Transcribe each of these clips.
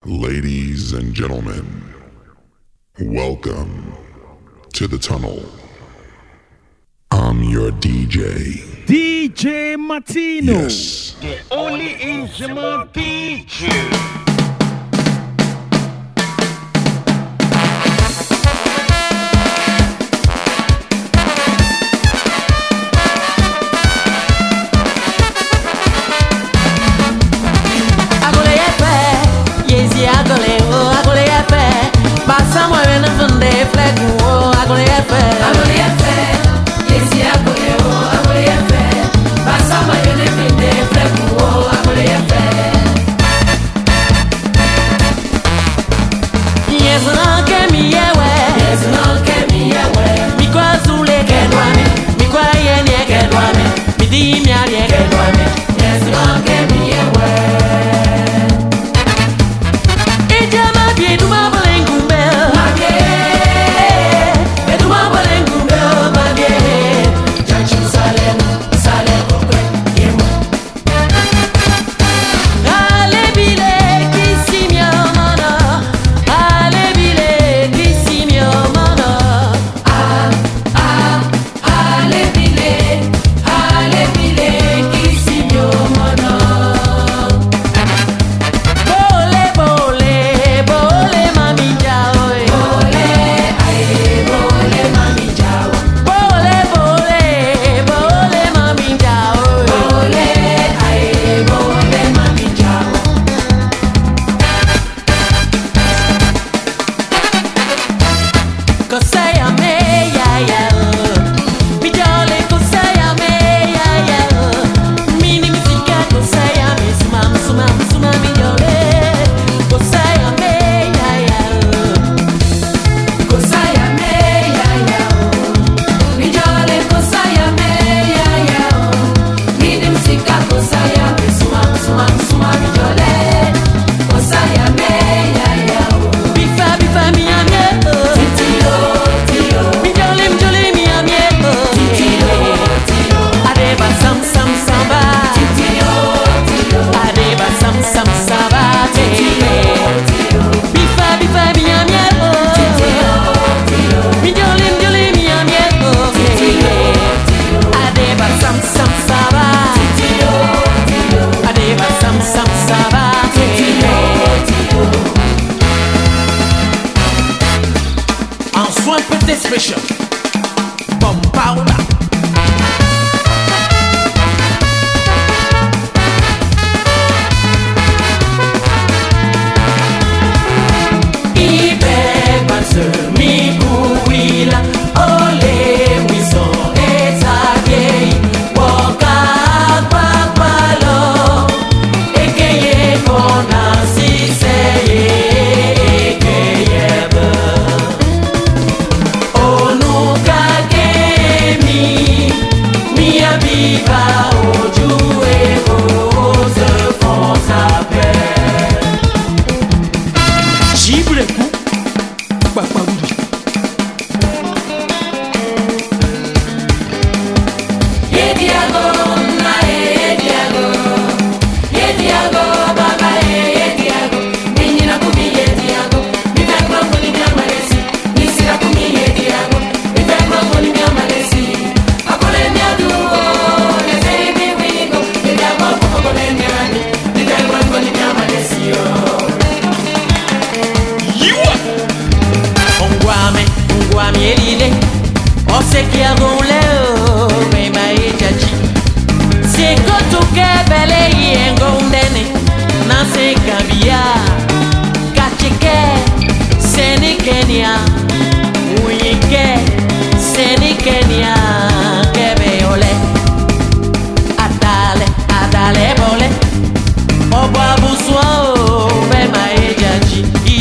Ladies and gentlemen, welcome to the tunnel. I'm your DJ. DJ Martino. Yes. The only instrument DJ.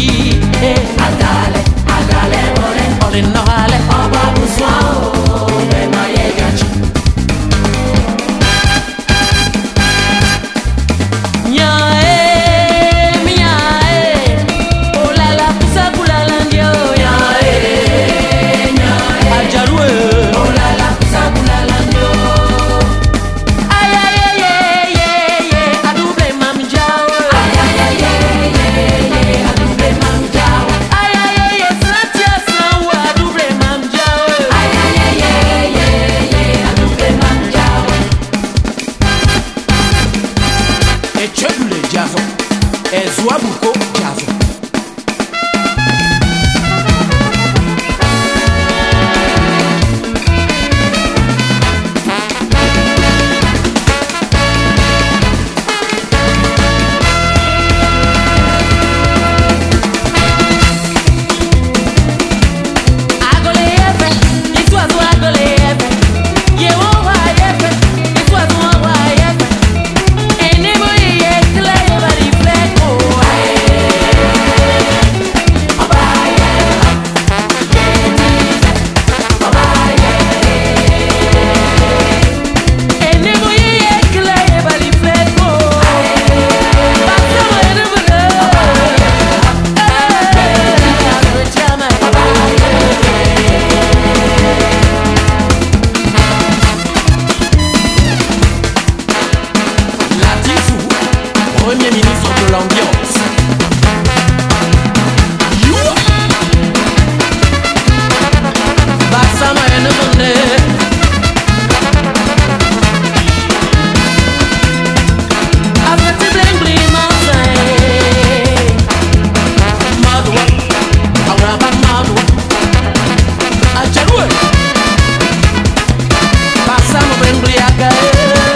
Adale, adale, ole, ole no hale, oba buswa, Jazo. Ezuabuko Jazo. Premier ministre de l'ambiance. Basama enemune. Afeti bling bling mansay. Madwa, awraba madwa. Ajarwe. Basama bling bling agaye.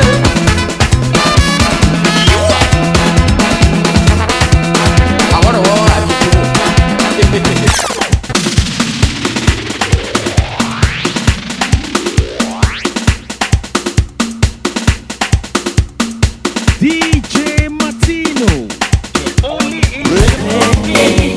DJ Martino. Only in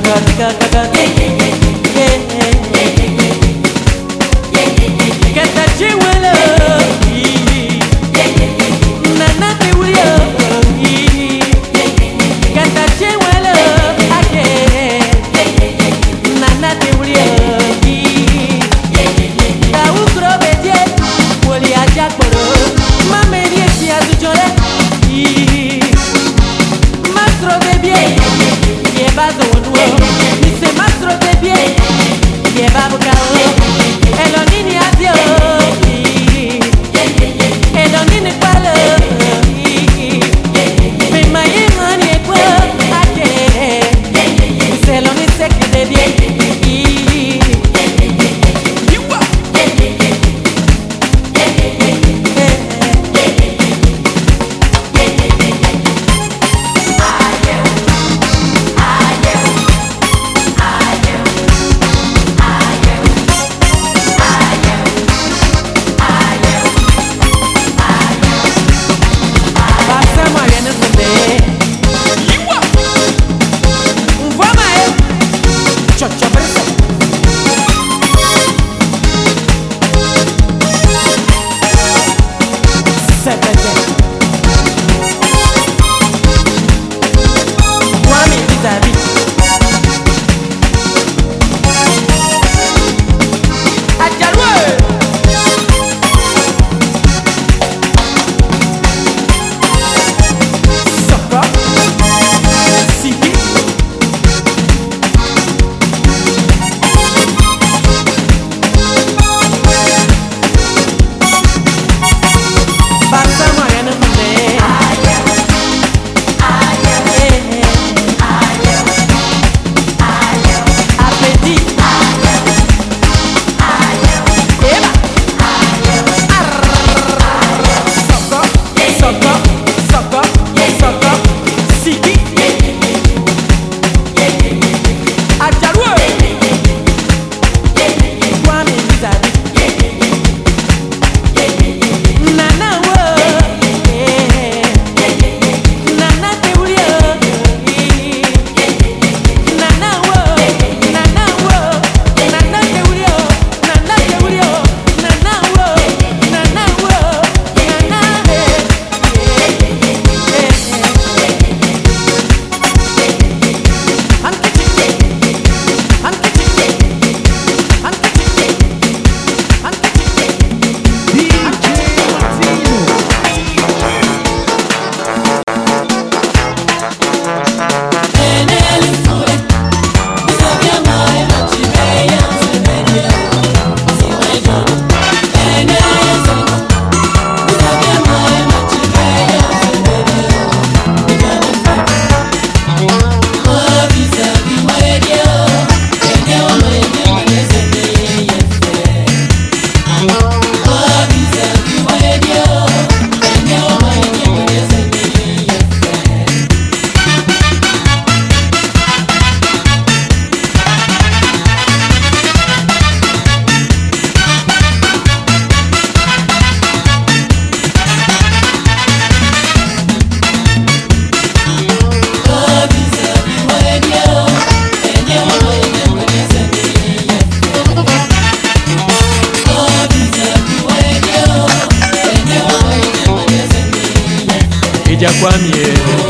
Eja kwamie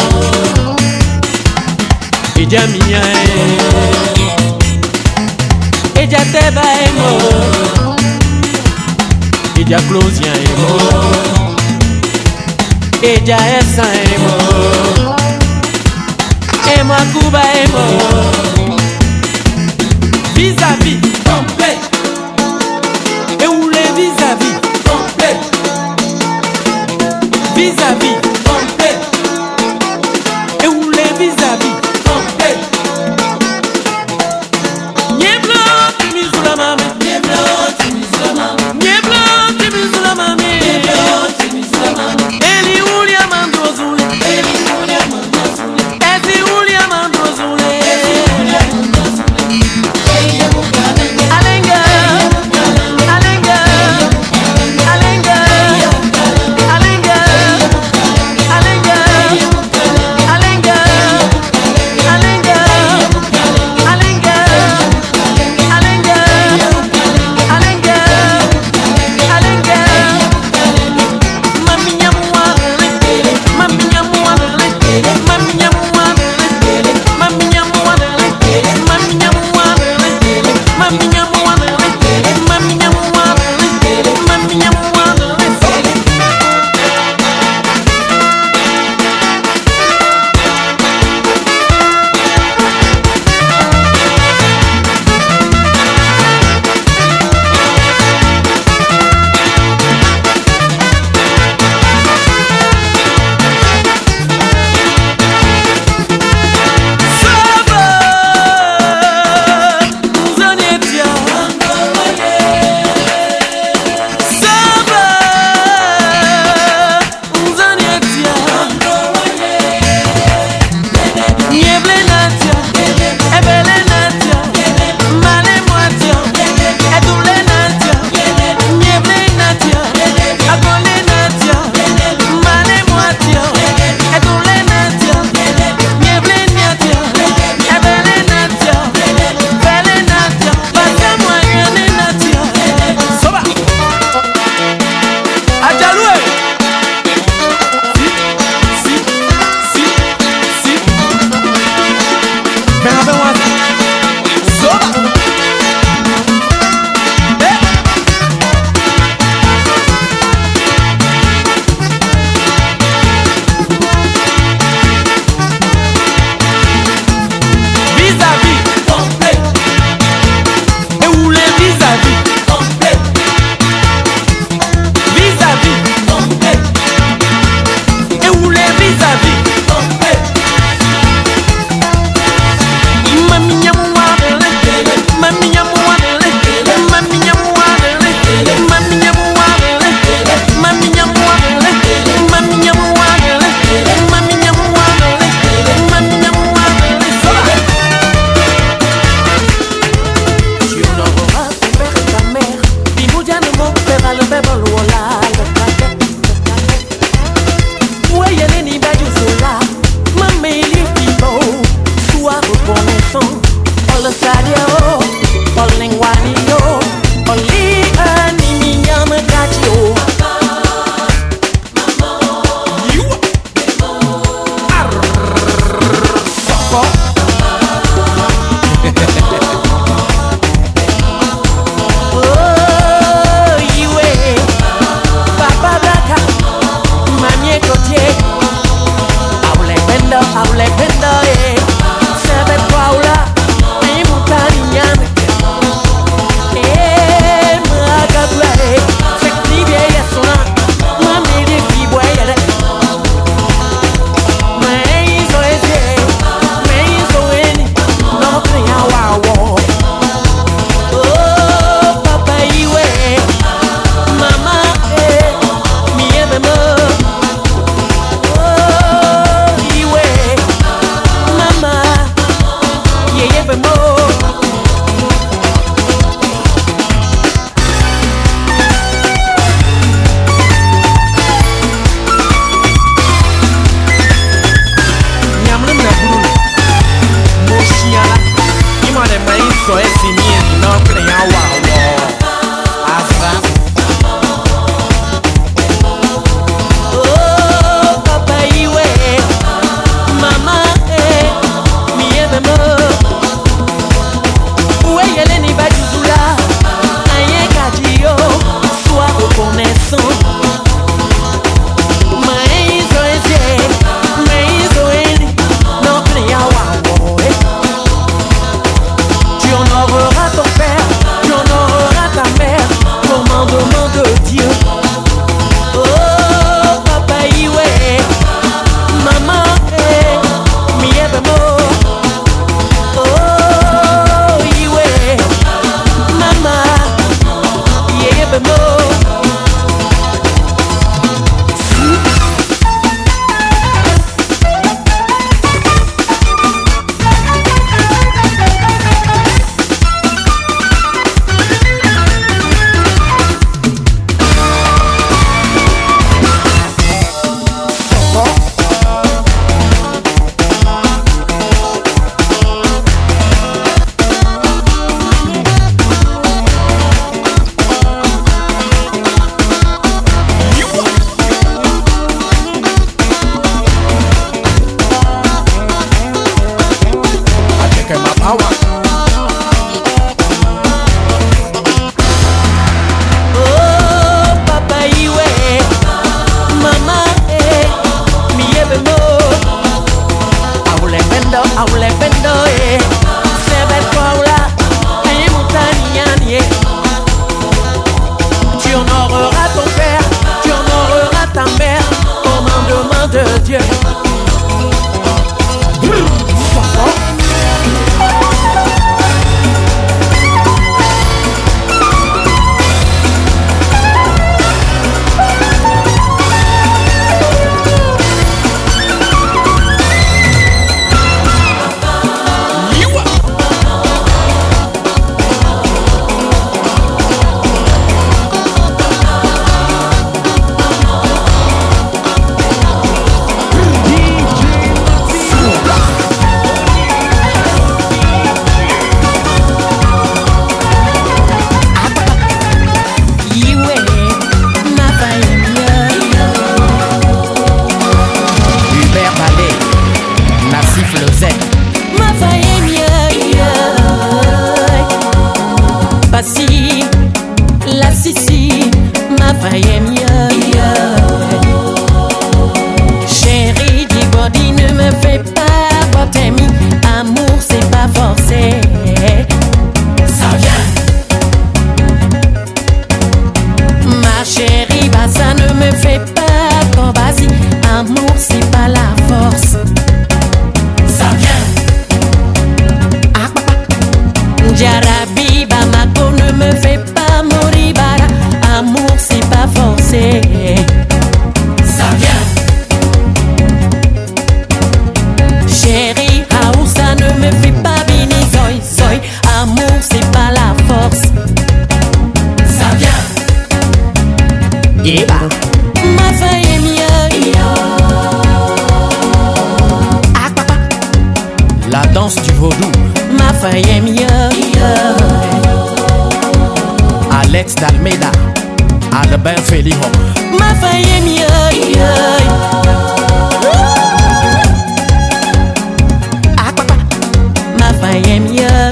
Eja miya Eja teba emo Eja closia emo Eja esa emo Emo akuba emo Vis-à-vis complet Et où les vis-à-vis complet Vis-à-vis complet Et où les vis-à-vis complet Nieblo, timizula mame Nieblo, timizula mame Nieblo, timizula mame Nieblo, timizula mame Eli ulia mandrozule Eli ulia mandrozule Ezi ulia mandrozule Ezi danse du vaudou. Ma faye mieux. Alex d'Almeida, Albert Feliho, ma faye mieux. Ma faye mieux.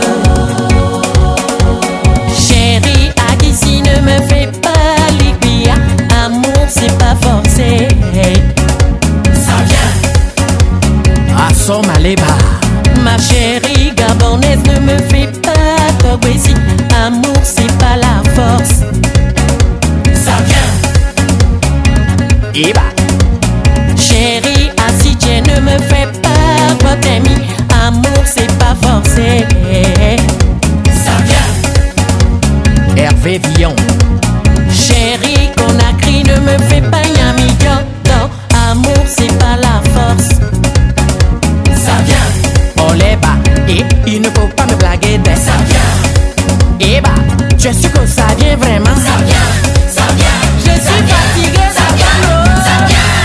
Chérie, à d'ici ne me fais pas l'iguia. Amour, c'est pas forcé. Ça vient. Assom Aleba. Ma chérie gabonaise, ne me fais pas Kogwesi. Amour, c'est pas la force. Ça vient. Eba. Chérie, Assidje, ne me fais pas Kotemi. Amour, c'est pas forcé. Ça vient. Hervé Villon. Chérie, Conakry, ne me fais pas Yamidjo. Non, amour, c'est pas la force. Ça vient. Oleba, et il ne faut pas me blaguer de ça vient. Eba, je suis que ça vient vraiment. Ça vient, ça vient. Je suis fatigué, ça vient, ça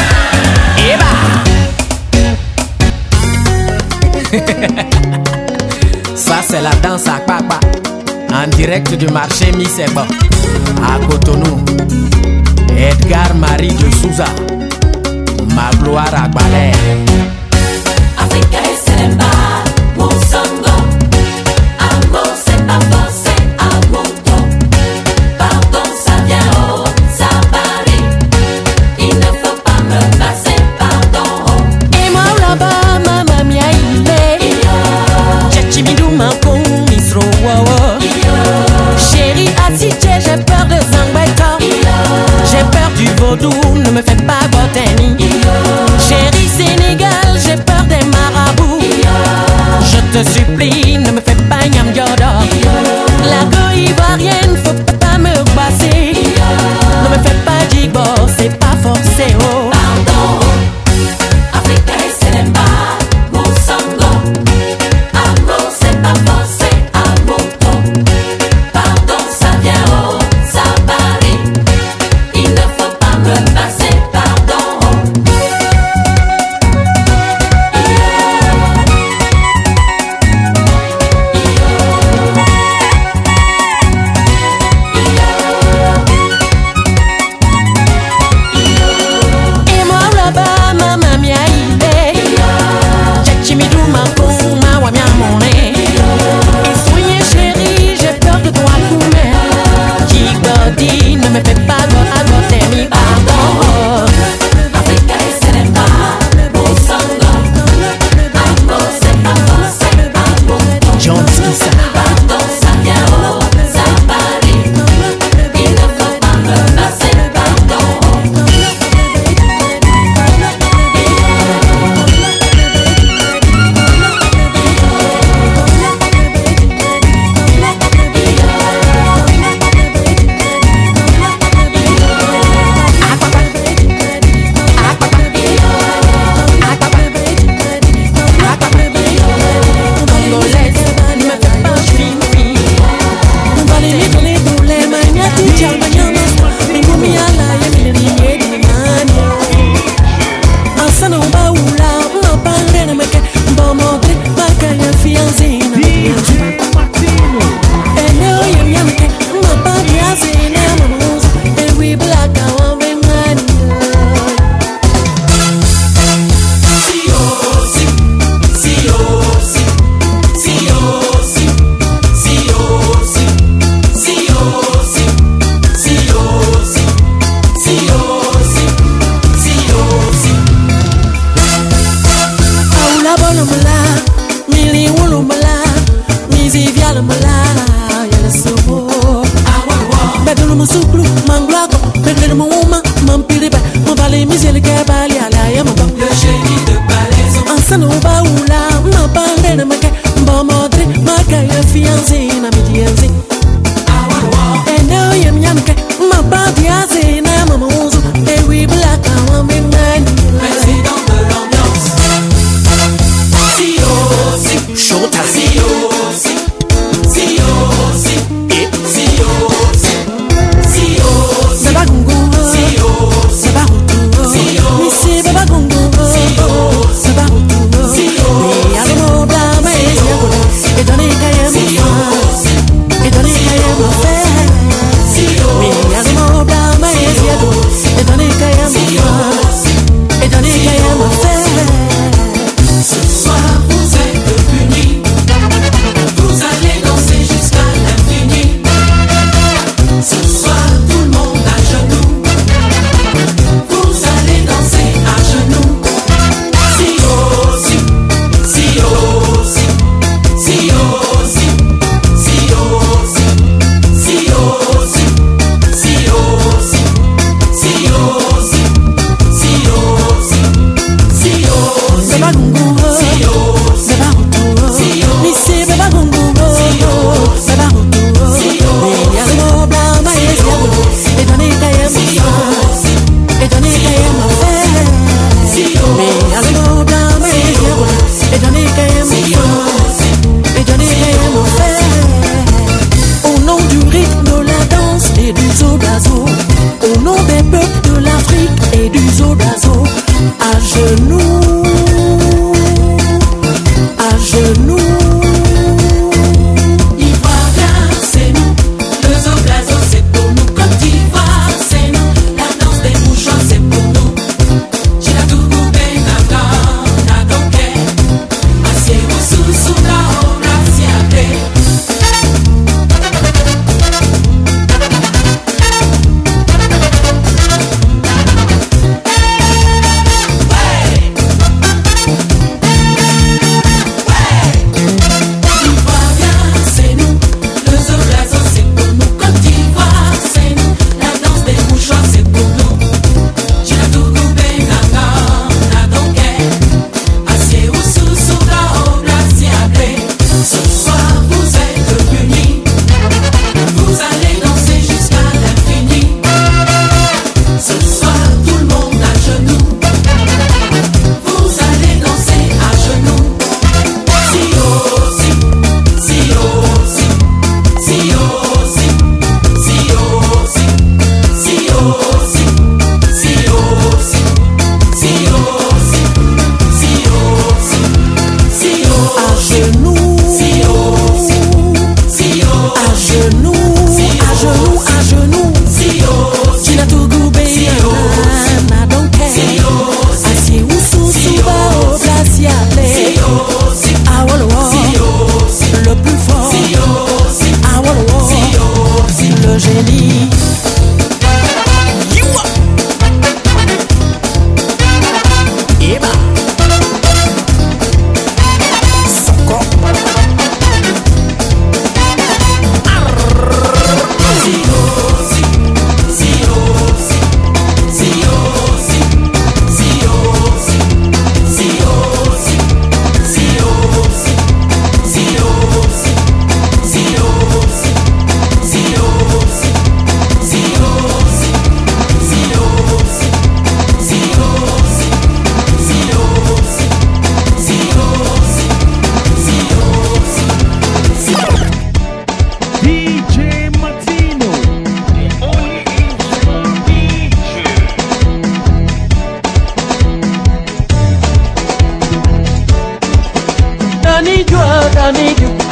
vient. Eba. Ça c'est la danse à papa. En direct du marché Misebo à Cotonou. Edgar Marie de Souza, ma gloire à Balais. Africa es el embar, Mozongo. Amour, c'est pas forcé, amour. Pardon, ça vient, oh, ça varie. Il ne faut pas me passer, pardon. Et moi là-bas, maman mia il est. Tchachimidou mancon, misro wawa. Chérie, Assidje, j'ai peur de Zangbeto. J'ai peur du vaudou, ne me fais pas botani. Chérie Sénégal, j'ai peur des marabouts. Je te supplie, ne me fais pas Nyam Yodo. La go ivoirienne, faut pas me passer. Ne me fais pas Jigbo, c'est pas forcé, oh. Pardon, Africa es el embar, Mozongo. Amour, c'est pas forcé, amour. Pardon, ça vient, oh, ça varie. Il ne faut pas me passer, pardon. Et moi là-bas, maman mia il est. Tchachimidou mancon, ma wa mia moné. Et soyez chérie, j'ai peur de toi coumer. Jigodi, ne me fais pas go à Gotemi, pardon. Africa es el embar, Mozongo. Amour, c'est pas forcé, amour. John Skissa. Pardon, ça vient, oh, ça varie. Il ne faut pas me passer, pardon. DJ Martino. Et donner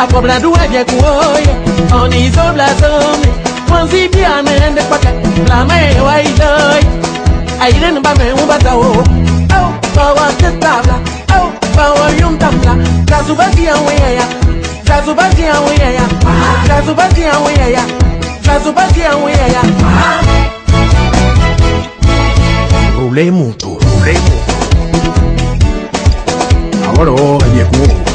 cobra do é de cuoia, onde sobra some, quando dia nende paca, la me vai doi, aí não vai me bata o, bawa que tabla, bawa yum tabla, caso batia uia, caso batia uia, caso batia uia, caso batia uia. Roulez muito, roulez muito. Agora o é cuo.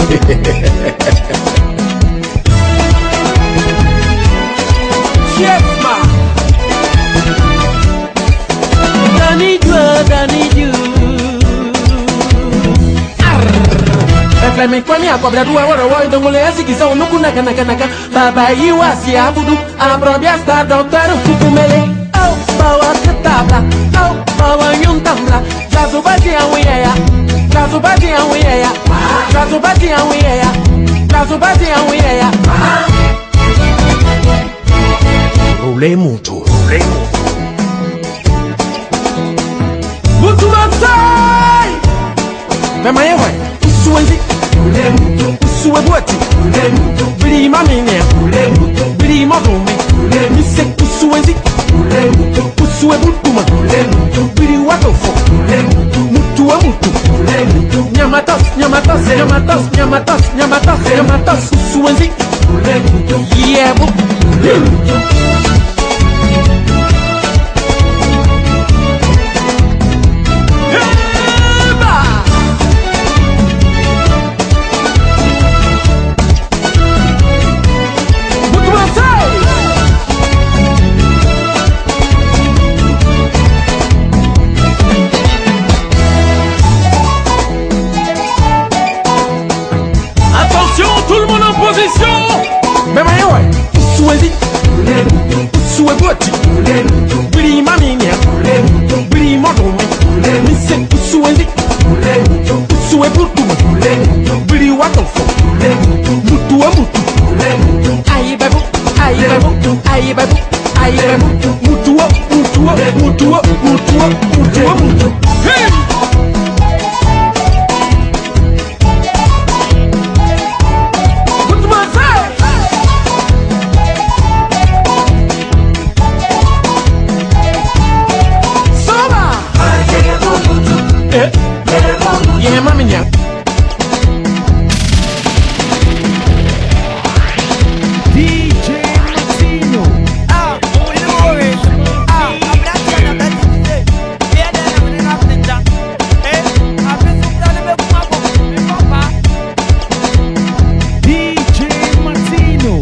Chefma Dani ju Eflame kwani akobra duwa woro wo idongole asiki so nuku naka baba iwasi abudu abrobia star doctor kukumele oh bawa ketabla oh bawa yuntamla jazubati awiya jazubati awiya jazubati awiya jazubati awiya roulez muito, roulez muito. Muito mansai. Vem aí, vai. Suenzi. Roulez muito. Sueboti. Roulez muito. Brima minha. Roulez muito. Brima dome. Roulez muito. Mise suenzi. Roulez muito. Suebutuma. Roulez muito. Bri watofo. Roulez muito. Mutu a mutu. Roulez muito. Nyamatos, nyamatos, nyamatos, nyamatos, nyamatos, nyamatos. Suenzi. Roulez muito. Yeah, bu. Roulez muito. Même à ouais, souhaité, souhaité, bri mamine, bri modon, mise souhaité, souhaité, bri watofo, mutu a mutu, aïe babou, aïe babou, aïe babou, aïe babou, mutu a mutu a mutu a mutu a mutu a mutu. Hey! Yeah, mami, yeah. DJ Martino. Ah, Uluri. Ah, abraçando da DJ. Vieda na menina frente. A pessoa não me fuma com me papá. DJ Martino.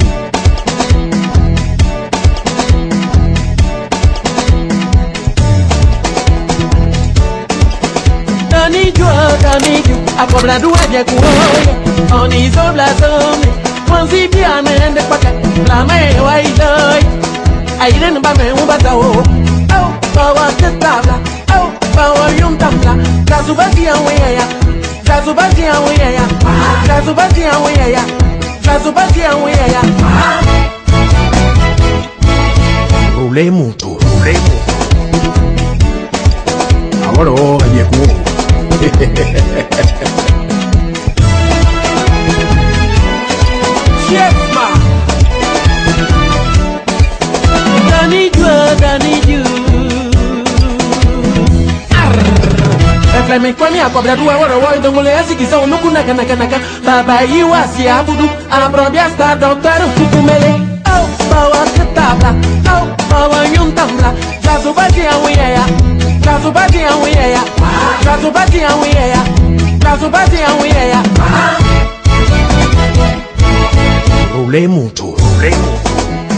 Dani ju, a cobra do é de cuoia, onde sobra some, quando dia nende paca, la me vai doi, aí não vai me bata o, bawa que tabla, bawa yum tabla, caso batia uia, caso batia uia, caso batia uia, caso batia uia. Roulez muito, roulez muito. Agora o é cuo. Chefma Dani ju Eflame kwani akobra duwa woro wo idongole asiki so nuku naka baba iwasi abudu abrobia star doctor kukumele oh bawa ketabla oh bawa yuntamla jazubati awiya jazubati awiya jazubati awiya jazubati awiya. Roulez muito, roulez muito.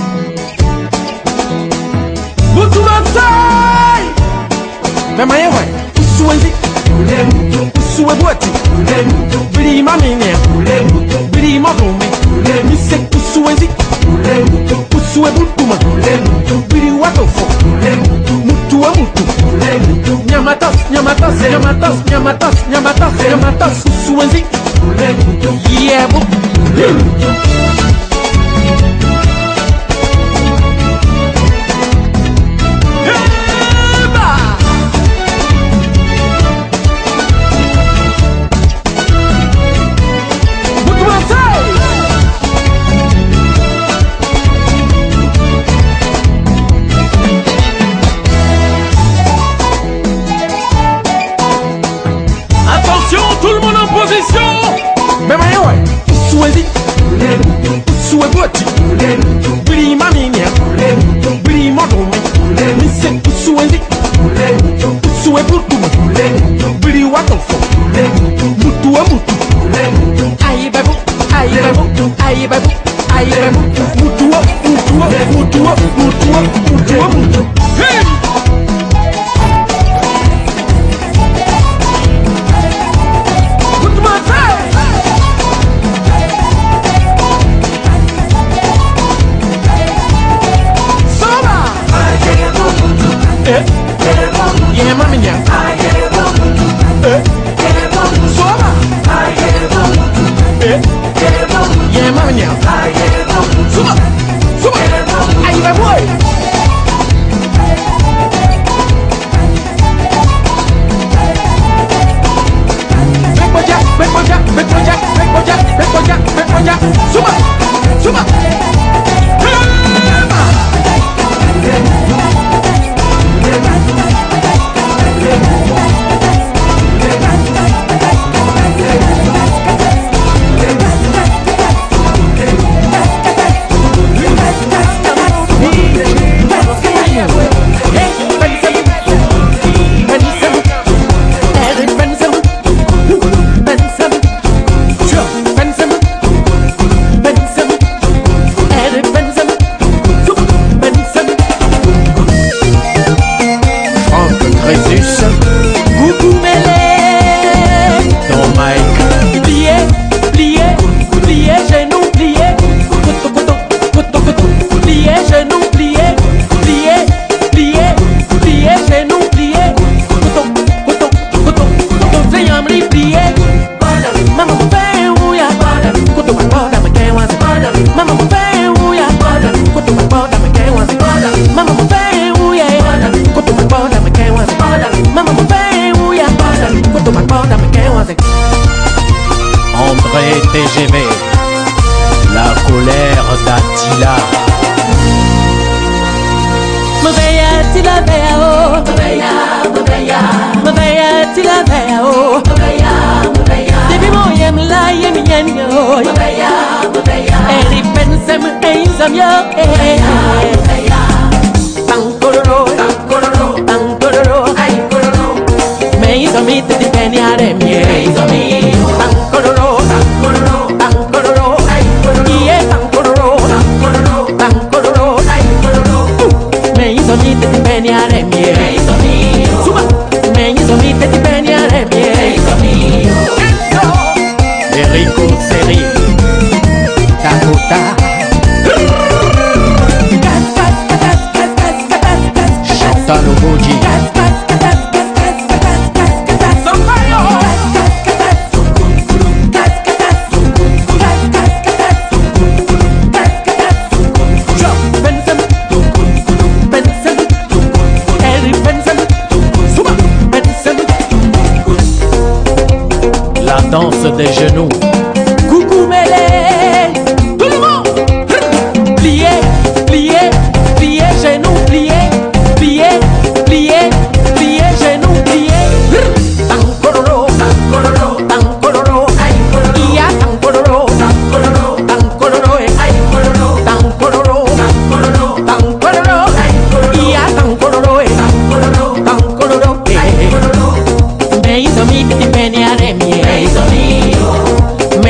Muito mansai. Vem aí, vai. Suenzi. Roulez muito. Sueboti. Roulez muito. Bri mamine. Roulez muito. Bri modome. Roulez mise suenzi. Roulez muito. Suebutuma. Roulez muito. Bri watofo. Roulez muito. Mutu a mutu. Roulez muito. Nyamatos, nyamatos, nyamatos, nyamatos, nyamatos, nyamatos. Suenzi. Roulez muito. Yeah, bu. Roulez muito. Usueboti, Billy Mamina, Billy Modome, Missing Usuendi, Usuebutu, Billy Waterfall, Mutua Mutu, Aibabu, Aibabu, Aibabu, Aibabu, Mutua, Mutua, Mutua, Mutua, Mutua, Mutua. Hey! Yeah, mami nya. Soba. Yeah, mami nya. Soba. Soba. Ayi ba boy. Bekoja, bekoja, bekoja, bekoja, bekoja, bekoja. Soba. Soba. André TGV, la colère d'Attila. Mabeya Tila Beya oh, Mabeya, Mabeya, Mabeya Tila Beya oh, Mabeya, Mabeya. Debi mo yem la yem yen yo, Mabeya, Mabeya. Eri pensem eizam yo, Mabeya. Tankororo, tankororo, tankororo, ay kororo. Meizo mi te dipeniare mie, meizo mi. Tankororo, tankororo, tankororo, ay kororo. Iye tankororo, tankororo, tankororo, ay kororo. Meizo mi te dipeniare mie, meizo mi. Suba, meizo mi te dipeniare mie, meizo mi. Enrico Seri, Dakota. Chantal Ogoji. La danse des genoux. Coucou mêlé. Tout le monde. Plié, plié, plié, genoux, plié, plié, plié, plié, genoux, plié. Tankororo, tankororo, tankororo, ay kororo. Iya tankororo, tankororo, tankororo, ay kororo. Tankororo, tankororo, tankororo, ay kororo. Iya tankororo, tankororo, tankororo, ay kororo. Me hizo mi piti peniare mie, me hizo mi.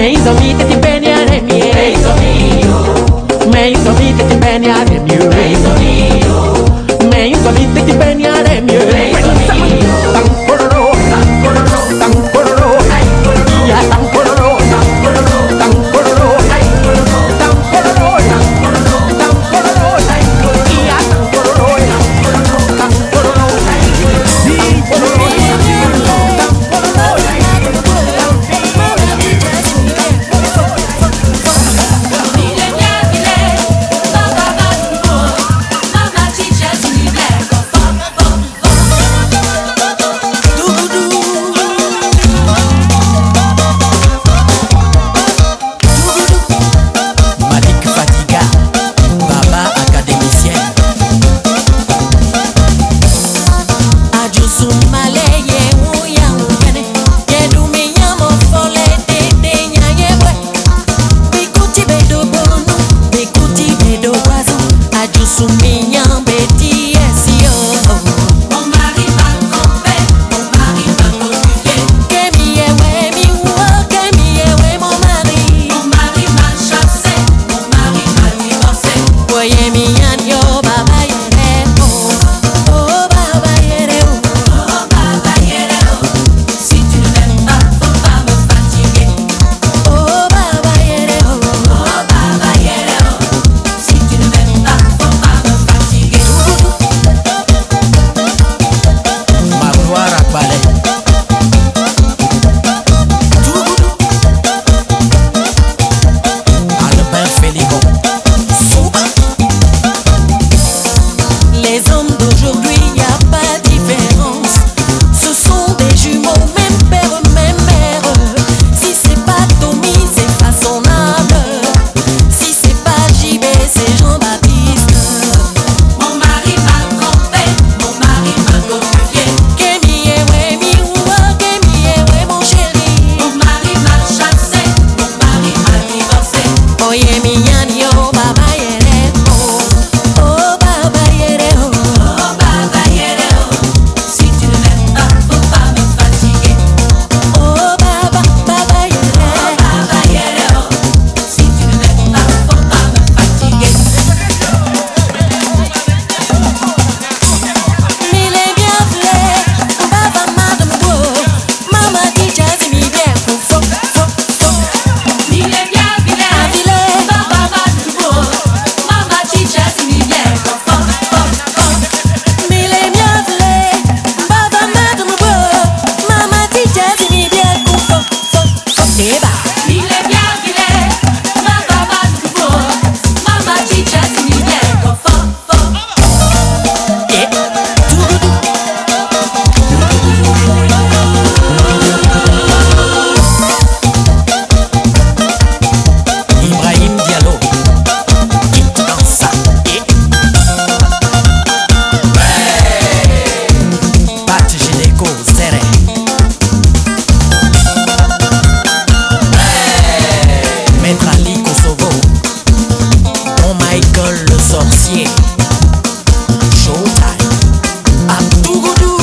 musicien. Showtime. Abdougoudou.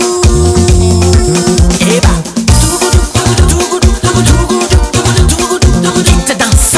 Eba. Te danse.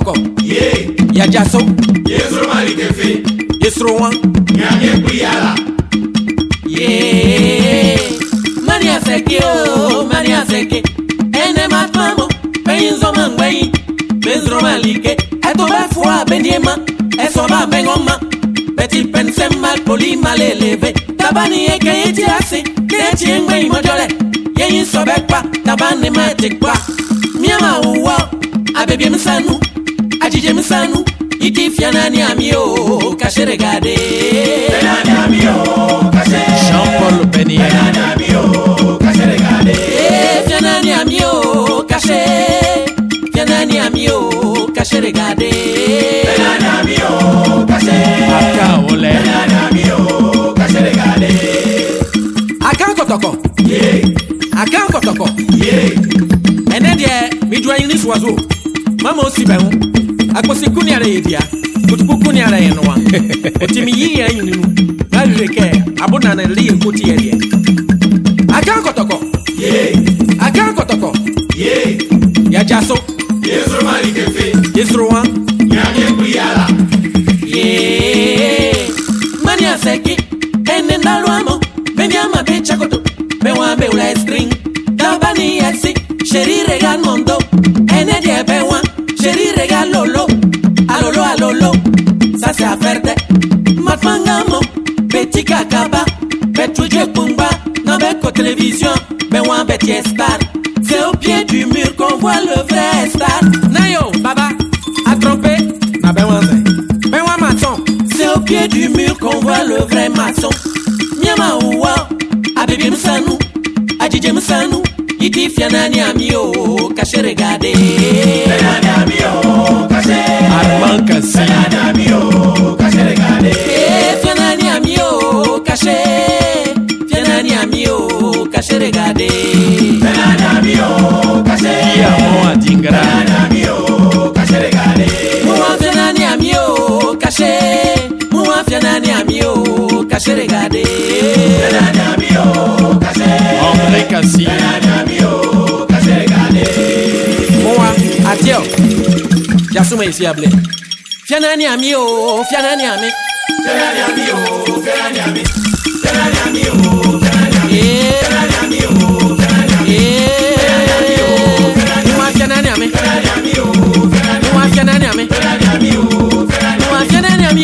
kotoko. Ya jaso. Yesro malikefe. Yesro wan. Nyame kuyala. Mania seke o, mania seke. Ene matmamo, benzo mangwei. Bezro malike. Eto befwa bendiema. Eso ba bengoma. Beti pense mal poli mal élevé. Tabani eke yeti ase. Neti engwe imojole. Yeyin sobek pa. Tabani matik pa. Miama uwa. Abebe msanu. Ajije msanu. Iti fianani amio. Caché regardé. Fianani amio. Caché. Jean-Paul Benny. Fianani amio. Caché regardé. Fianani amio. Caché. Fianani amio. Caché regardé. Fianani amio. Caché. Aka ole. Fianani amio. Caché regardé. Aka kotoko. Aka kotoko. Ene die mi dwa yin swazo. Mama osi be ho. Akosi kuni ara yedia. Kutuku kuni ara ye no wa. Otimi yi ya yin nu. Na leke abuna na le nkoti ye die. Aka kotoko. Aka kotoko. Ya jaso. Yesro malikefe. Yesro wan. Nyame kuyala. Mania seki. Ene ndaluamo. Bendiama bechakoto. Bewa beula string. Dabani yasi. Chéri regal mondo. Ene die bewa. Chéri regal lolo. Alolo alolo. Ça c'est affaire de Matmangamo. Petit kakaba. Betuje kumba. Nabeko télévision. Bewa beti star. C'est au pied du mur qu'on voit le vrai star. Nayo baba. A trompé. Na bewa zay. Bewa maton. C'est au pied du mur qu'on voit le vrai maçon. Miama uwa. Abebe msanu. Ajije msanu. Iti fianani amio. Caché regardé. Fianani amio. Caché. Armand Kassi. Fianani amio. Caché regardé. Fianani amio. Caché. Fianani amio. Caché regardé. Fianani amio. Caché. Diamond Adingra. Fianani amio. Caché regardé. Moi fianani amio. Caché. Moi fianani amio. Caché regardé. Fianani amio. Caché. André Kassi. Fianani amio. Caché regardé. Moa atio. Jasuma isi able. Fianani amio. Fianani ami. Fianani amio. Fianani ami. Fianani amio. Fianani ami. Fianani amio. Fianani ami. Moi fianani ami. Fianani amio. Moi fianani ami. Fianani amio. Moi fianani ami.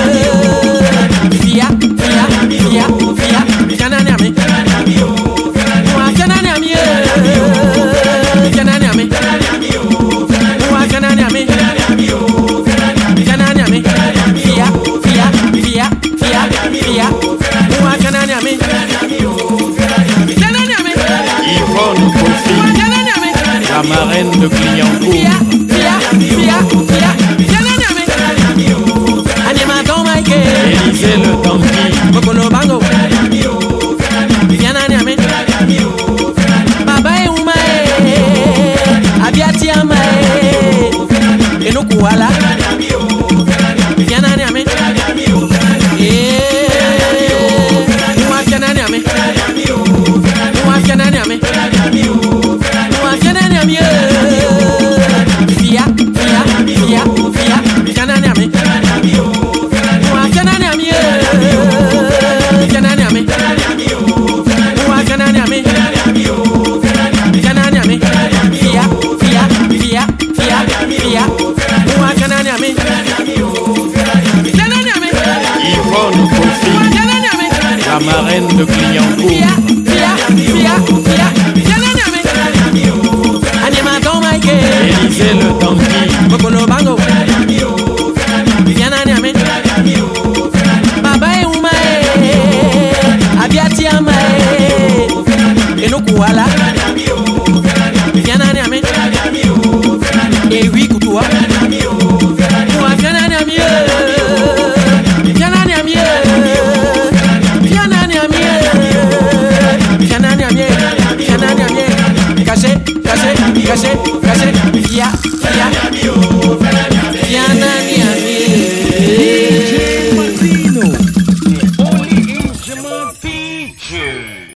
Fia, fia, fia, fia. Fianani ami. Fianani amio. Moi fianani ami. Fianani ami. Fianani amio. Moi fianani ami. Fianani amio. Fianani ami. Fia, fia, fia, fia, fia. Moi fianani ami. Fianani ami. Yvonne Kofi. Moi fianani ami. La marraine de Clignancourt. Fia, fia, fia, fia. Fianani ami. Animaton Mike. Élisée Le Tanguy. Bokolo Bango. Fianani ami. Baba e umae. Abiati amae. Enoku wala. Fianani ami. Moi fianani ami. Moi fianani ami. Moi fianani ami. Fia, fia, fia, fia. Fianani ami. Moi fianani ami. Fianani ami. Moi fianani ami. Fianani ami. Fia, fia, fia, fia, fia. Moi fianani ami. Fianani ami. Yvonne Kofi. Fianani ami. La marraine de Clignancourt. Fia, fia, fia, fia. Fianani ami. Animaton Mike. Élisée Le Tanguy. Bokolo Bango. Fianani ami. Baba e umae. Abiati amae. Enoku wala. Fianani ami. Ewi kutua. Moi fianani ami. Fianani ami. Fianani ami. Fianani ami. Fianani ami. Caché, caché, caché, caché.